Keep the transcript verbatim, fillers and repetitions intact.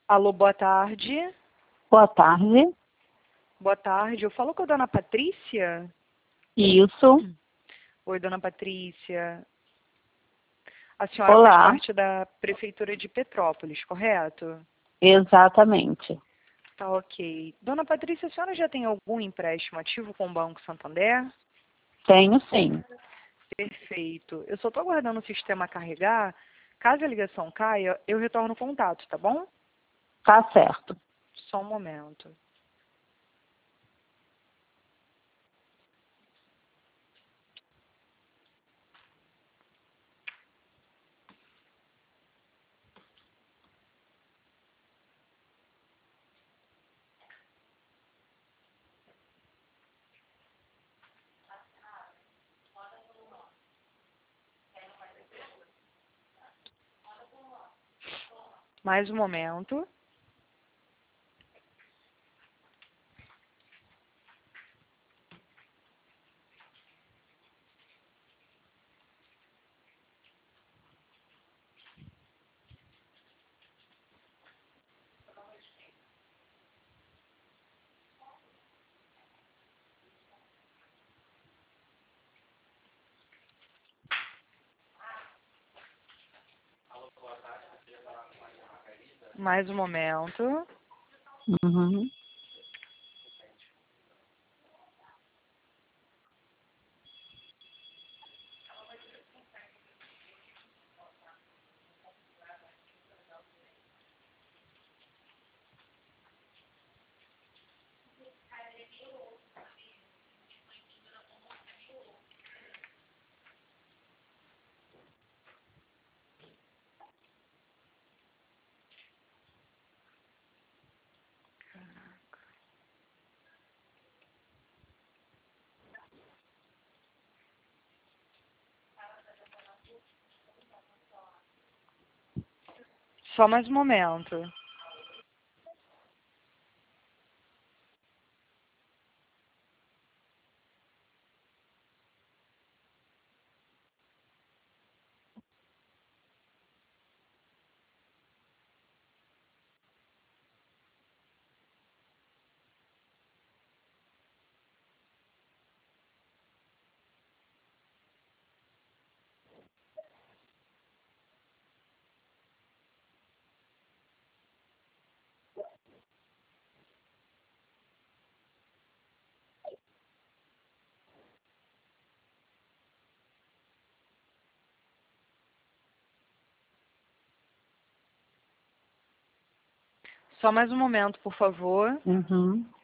Alô, boa tarde. Boa tarde. Boa tarde. Eu falo com a dona Patrícia? Isso. Oi, dona Patrícia. A senhora faz Olá. parte da Prefeitura de Petrópolis, correto? Exatamente. Tá ok. Dona Patrícia, a senhora já tem algum empréstimo ativo com o Banco Santander? Tenho sim. Perfeito. Eu só estou aguardando o sistema carregar. Caso a ligação caia, eu retorno o contato, tá bom? Tá certo. Só um momento. Mais um momento. Mais um momento. Uhum. Só mais um momento. Só mais um momento, por favor. Uhum.